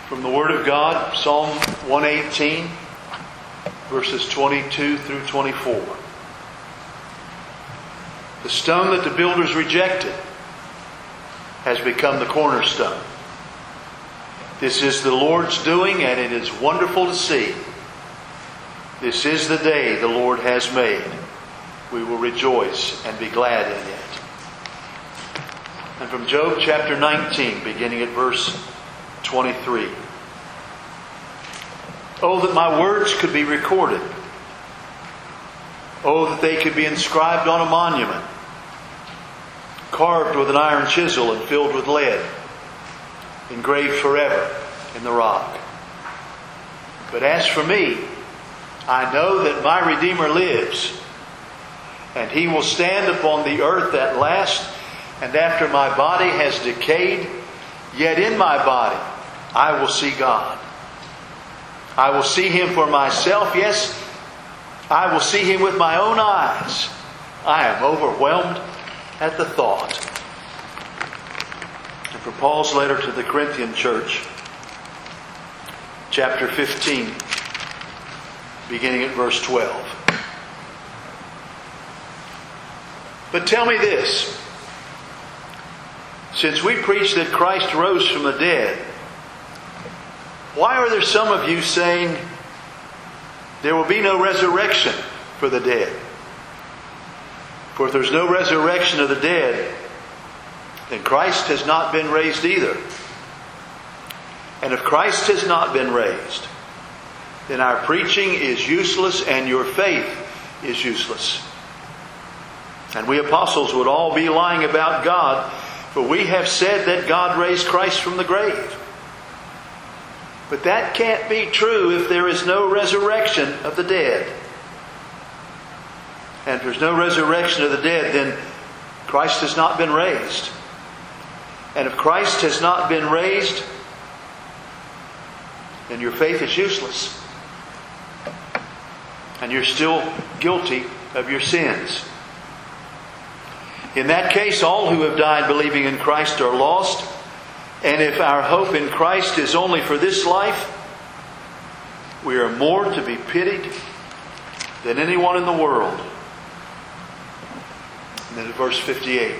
From the Word of God, Psalm 118, verses 22 through 24. The stone that the builders rejected has become the cornerstone. This is the Lord's doing, and it is wonderful to see. This is the day the Lord has made. We will rejoice and be glad in it. And from Job chapter 19, beginning at verse 23. Oh, that my words could be recorded. Oh, that they could be inscribed on a monument, carved with an iron chisel and filled with lead, engraved forever in the rock. But as for me, I know that my Redeemer lives, and He will stand upon the earth at last. And after my body has decayed, yet in my body I will see God. I will see Him for myself. Yes, I will see Him with my own eyes. I am overwhelmed at the thought. And from Paul's letter to the Corinthian church, chapter 15, beginning at verse 12. But tell me this. Since we preach that Christ rose from the dead, why are there some of you saying there will be no resurrection for the dead? For if there's no resurrection of the dead, then Christ has not been raised either. And if Christ has not been raised, then our preaching is useless and your faith is useless. And we apostles would all be lying about God, for we have said that God raised Christ from the grave. But that can't be true if there is no resurrection of the dead. And if there's no resurrection of the dead, then Christ has not been raised. And if Christ has not been raised, then your faith is useless. And you're still guilty of your sins. In that case, all who have died believing in Christ are lost. And if our hope in Christ is only for this life, we are more to be pitied than anyone in the world. And then in verse 58.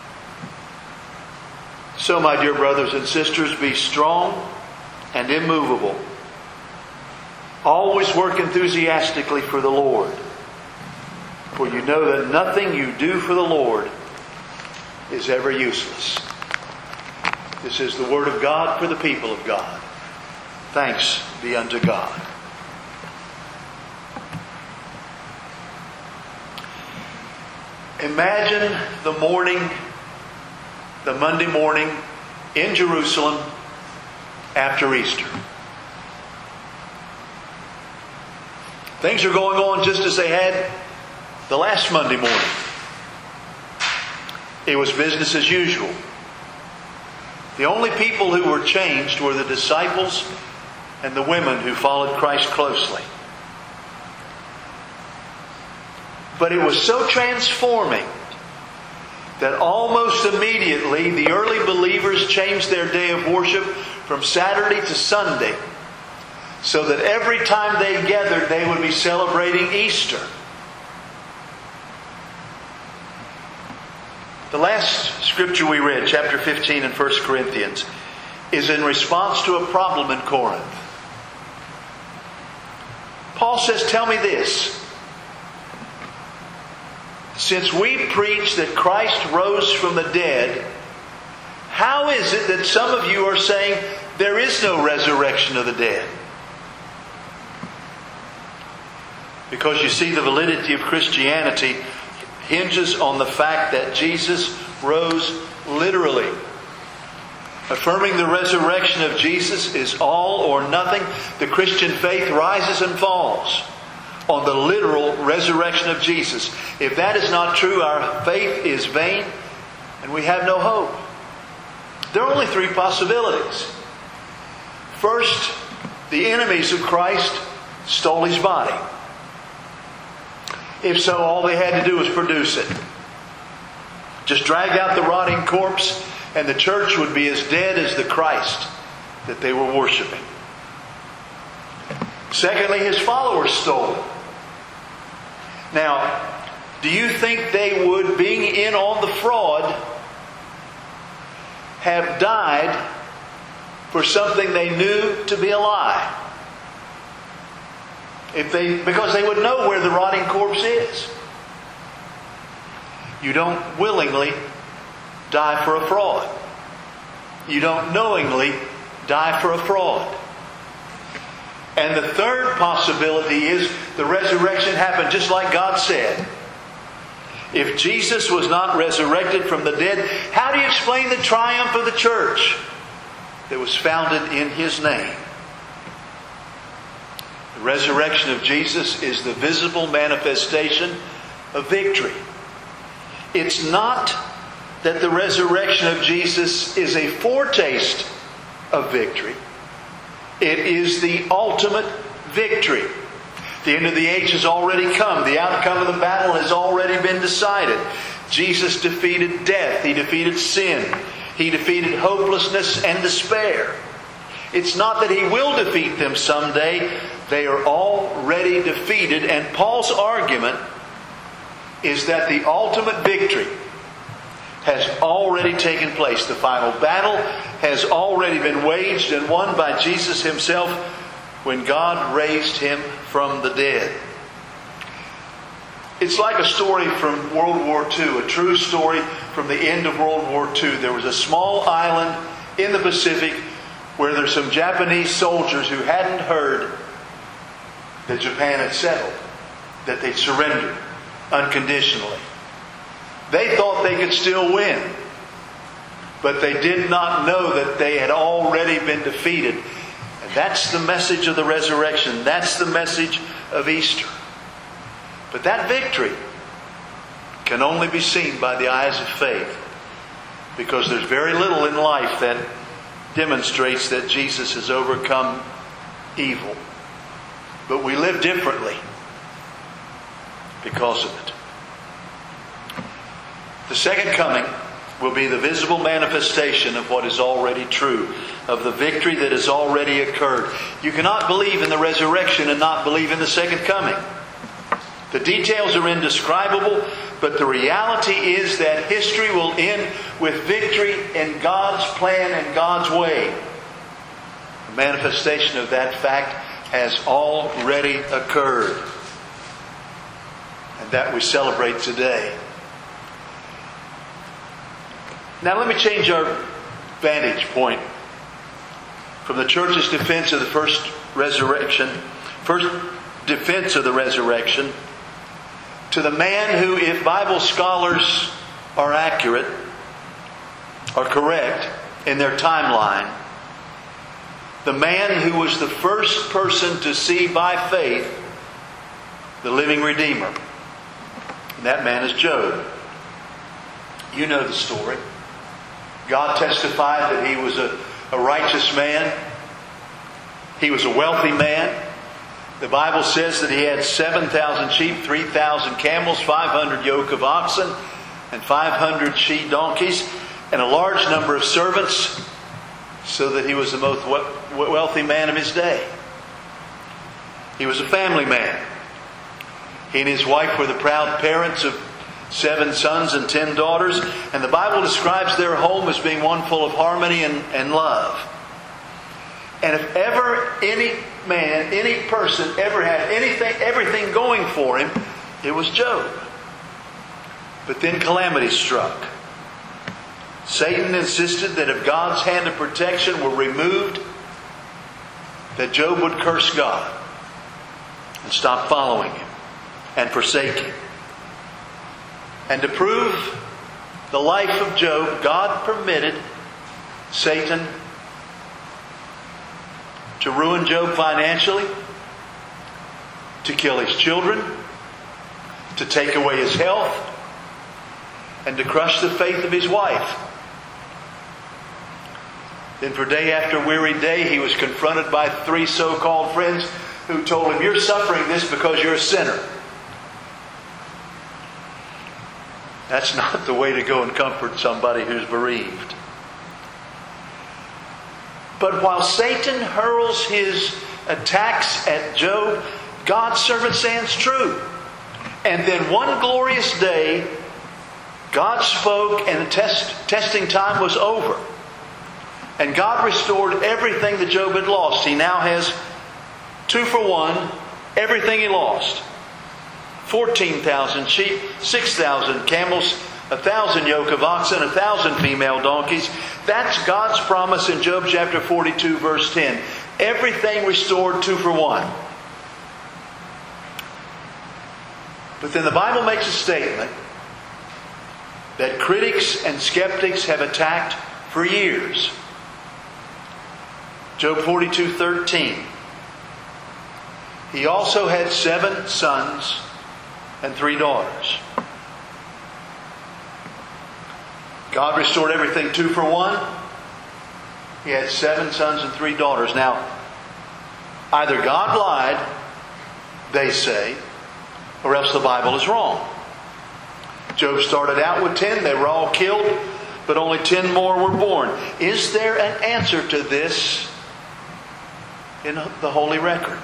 So, my dear brothers and sisters, be strong and immovable. Always work enthusiastically for the Lord. For you know that nothing you do for the Lord is ever useless. This is the Word of God for the people of God. Thanks be unto God. Imagine the Monday morning in Jerusalem after Easter. Things are going on just as they had the last Monday morning. It was business as usual. The only people who were changed were the disciples and the women who followed Christ closely. But it was so transforming that almost immediately the early believers changed their day of worship from Saturday to Sunday, so that every time they gathered they would be celebrating Easter. The last scripture we read, chapter 15 in 1 Corinthians, is in response to a problem in Corinth. Paul says, tell me this. Since we preach that Christ rose from the dead, how is it that some of you are saying there is no resurrection of the dead? Because you see, the validity of Christianity hinges on the fact that Jesus rose literally. Affirming the resurrection of Jesus is all or nothing. The Christian faith rises and falls on the literal resurrection of Jesus. If that is not true, our faith is vain and we have no hope. There are only three possibilities. First, the enemies of Christ stole His body. If so, all they had to do was produce it. Just drag out the rotting corpse and the church would be as dead as the Christ that they were worshiping. Secondly, his followers stole it. Now, do you think they would, being in on the fraud, have died for something they knew to be a lie? Because they would know where the rotting corpse is. You don't willingly die for a fraud. You don't knowingly die for a fraud. And the third possibility is the resurrection happened just like God said. If Jesus was not resurrected from the dead, how do you explain the triumph of the church that was founded in His name? The resurrection of Jesus is the visible manifestation of victory. It's not that the resurrection of Jesus is a foretaste of victory. It is the ultimate victory. The end of the age has already come. The outcome of the battle has already been decided. Jesus defeated death. He defeated sin. He defeated hopelessness and despair. It's not that He will defeat them someday. They are already defeated. And Paul's argument is that the ultimate victory has already taken place. The final battle has already been waged and won by Jesus Himself when God raised Him from the dead. It's like a story from World War II, a true story from the end of World War II. There was a small island in the Pacific where there's some Japanese soldiers who hadn't heard that Japan had settled, that they'd surrendered unconditionally. They thought they could still win, but they did not know that they had already been defeated. And that's the message of the resurrection. That's the message of Easter. But that victory can only be seen by the eyes of faith, because there's very little in life that demonstrates that Jesus has overcome evil. But we live differently because of it. The second coming will be the visible manifestation of what is already true, of the victory that has already occurred. You cannot believe in the resurrection and not believe in the second coming. The details are indescribable, but the reality is that history will end with victory in God's plan and God's way. The manifestation of that fact has already occurred, and that we celebrate today. Now let me change our vantage point from the church's defense of the first defense of the resurrection, to the man who, if Bible scholars are accurate, are correct in their timeline, the man who was the first person to see by faith the living Redeemer. And that man is Job. You know the story. God testified that he was a righteous man. He was a wealthy man. The Bible says that he had 7,000 sheep, 3,000 camels, 500 yoke of oxen, and 500 she-donkeys, and a large number of servants, so that he was the most wealthy man of his day. He was a family man. He and his wife were the proud parents of 7 sons and 10 daughters. And the Bible describes their home as being one full of harmony and love. And if ever any man, any person ever had everything going for him, it was Job. But then calamity struck. Satan insisted that if God's hand of protection were removed, that Job would curse God and stop following Him and forsake Him. And to prove the life of Job, God permitted Satan to ruin Job financially, to kill his children, to take away his health, and to crush the faith of his wife. Then for day after weary day, he was confronted by 3 so-called friends who told him, "You're suffering this because you're a sinner." That's not the way to go and comfort somebody who's bereaved. But while Satan hurls his attacks at Job, God's servant stands true. And then one glorious day, God spoke and the testing time was over. And God restored everything that Job had lost. He now has 2 for 1, everything he lost. 14,000 sheep, 6,000 camels, 1,000 yoke of oxen, 1,000 female donkeys. That's God's promise in Job chapter 42, verse 10. Everything restored 2 for 1. But then the Bible makes a statement that critics and skeptics have attacked for years. Job 42:13. He also had 7 sons and 3 daughters. God restored everything 2 for 1. He had 7 sons and 3 daughters. Now, either God lied, they say, or else the Bible is wrong. Job started out with 10. They were all killed, but only 10 more were born. Is there an answer to this in the Holy Record?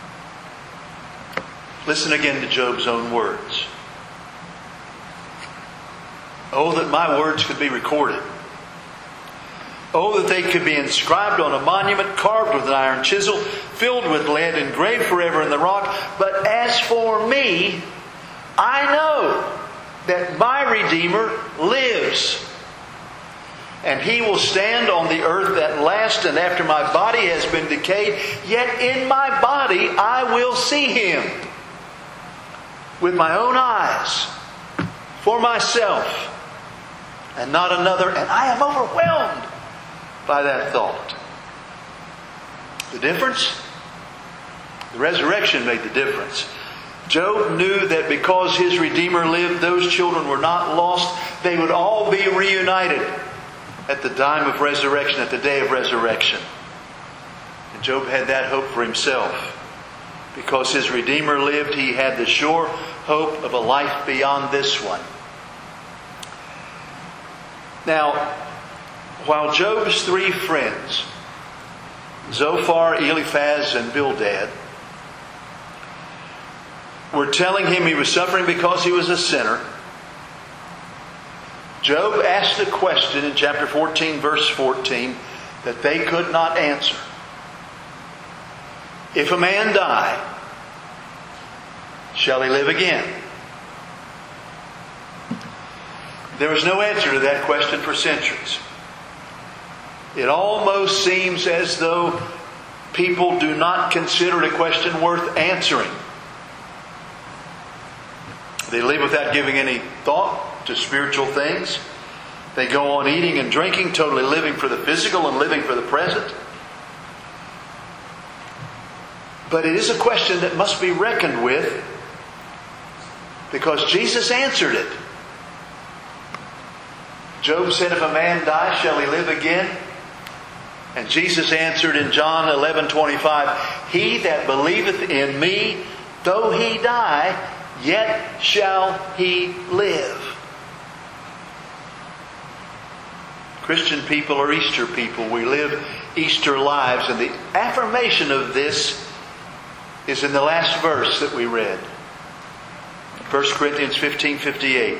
Listen again to Job's own words. Oh, that my words could be recorded. Oh, that they could be inscribed on a monument, carved with an iron chisel, filled with lead, engraved forever in the rock. But as for me, I know that my Redeemer lives. And He will stand on the earth at last, and after my body has been decayed, yet in my body I will see Him with my own eyes, for myself, and not another. And I am overwhelmed by that thought. The difference? The resurrection made the difference. Job knew that because his Redeemer lived, those children were not lost. They would all be reunited at the time of resurrection, at the day of resurrection. And Job had that hope for himself. Because his Redeemer lived, he had the sure hope of a life beyond this one. Now, while Job's 3 friends, Zophar, Eliphaz, and Bildad, were telling him he was suffering because he was a sinner, Job asked a question in chapter 14, verse 14, that they could not answer. If a man die, shall he live again? There was no answer to that question for centuries. It almost seems as though people do not consider it a question worth answering. They live without giving any thought to spiritual things. They go on eating and drinking, totally living for the physical and living for the present. But it is a question that must be reckoned with, because Jesus answered it. Job said, if a man die, shall he live again? And Jesus answered in John 11:25, he that believeth in me, though he die, yet shall he live. Christian people are Easter people. We live Easter lives. And the affirmation of this is in the last verse that we read. 1 Corinthians 15:58.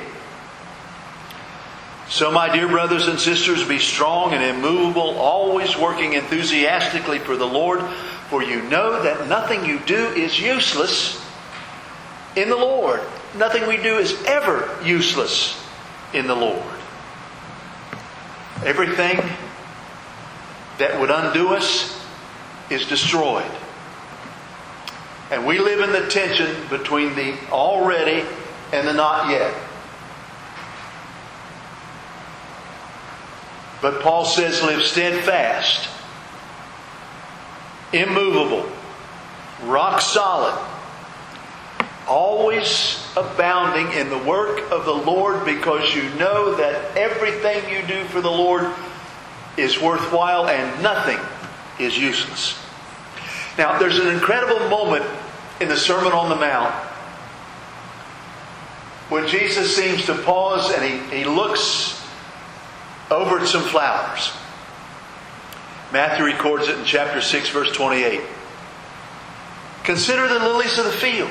So, my dear brothers and sisters, be strong and immovable, always working enthusiastically for the Lord, for you know that nothing you do is useless in the Lord. Nothing we do is ever useless in the Lord. Everything that would undo us is destroyed. And we live in the tension between the already and the not yet. But Paul says, live steadfast, immovable, rock solid, always abounding in the work of the Lord, because you know that everything you do for the Lord is worthwhile and nothing is useless. Now, there's an incredible moment in the Sermon on the Mount when Jesus seems to pause and he looks over at some flowers. Matthew records it in chapter 6, verse 28. Consider the lilies of the field,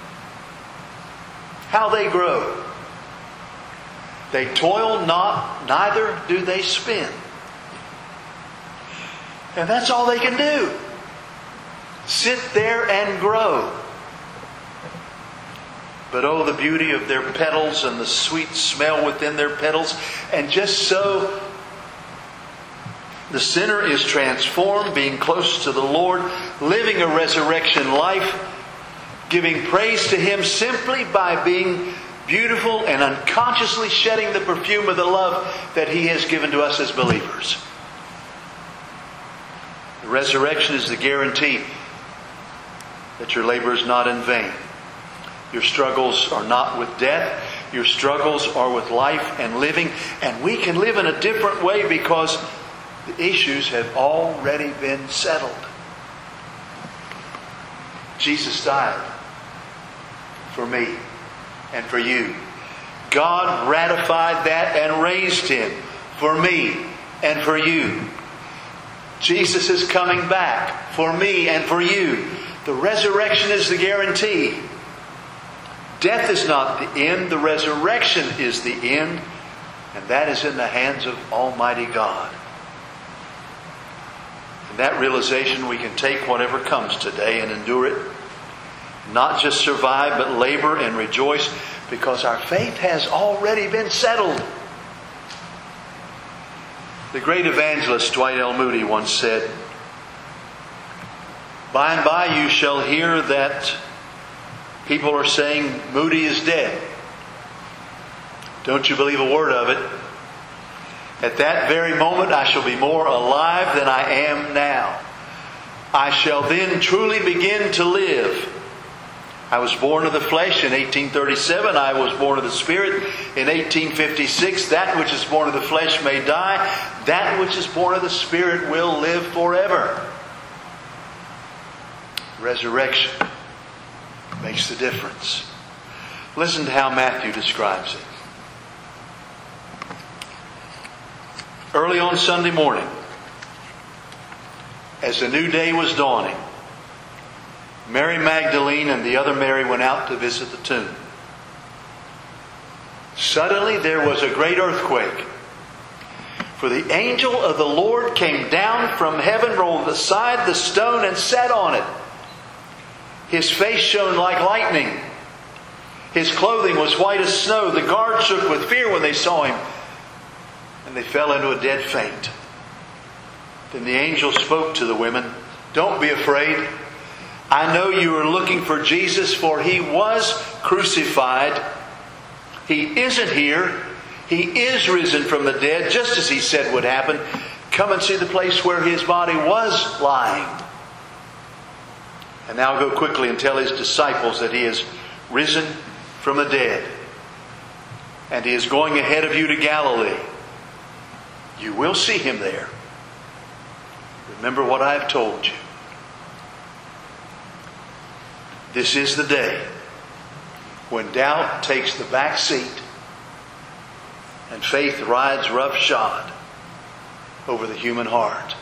how they grow. They toil not, neither do they spin. And that's all they can do. Sit there and grow. But oh, the beauty of their petals and the sweet smell within their petals. And just so the sinner is transformed, being close to the Lord, living a resurrection life, giving praise to Him simply by being beautiful and unconsciously shedding the perfume of the love that He has given to us as believers. The resurrection is the guarantee that your labor is not in vain. Your struggles are not with death. Your struggles are with life and living. And we can live in a different way because the issues have already been settled. Jesus died for me and for you. God ratified that and raised Him for me and for you. Jesus is coming back for me and for you. The resurrection is the guarantee. Death is not the end. The resurrection is the end. And that is in the hands of Almighty God. In that realization, we can take whatever comes today and endure it. Not just survive, but labor and rejoice, because our faith has already been settled. The great evangelist Dwight L. Moody once said, "By and by you shall hear that people are saying Moody is dead. Don't you believe a word of it. At that very moment I shall be more alive than I am now. I shall then truly begin to live. I was born of the flesh in 1837. I was born of the Spirit in 1856. That which is born of the flesh may die. That which is born of the Spirit will live forever." Resurrection makes the difference. Listen to how Matthew describes it. Early on Sunday morning, as the new day was dawning, Mary Magdalene and the other Mary went out to visit the tomb. Suddenly there was a great earthquake. For the angel of the Lord came down from heaven, rolled aside the stone, and sat on it. His face shone like lightning. His clothing was white as snow. The guards shook with fear when they saw Him, and they fell into a dead faint. Then the angel spoke to the women, "Don't be afraid. I know you are looking for Jesus, for He was crucified. He isn't here. He is risen from the dead, just as He said would happen. Come and see the place where His body was lying. And now go quickly and tell His disciples that He is risen from the dead. And He is going ahead of you to Galilee. You will see Him there. Remember what I have told you." This is the day when doubt takes the back seat and faith rides roughshod over the human heart.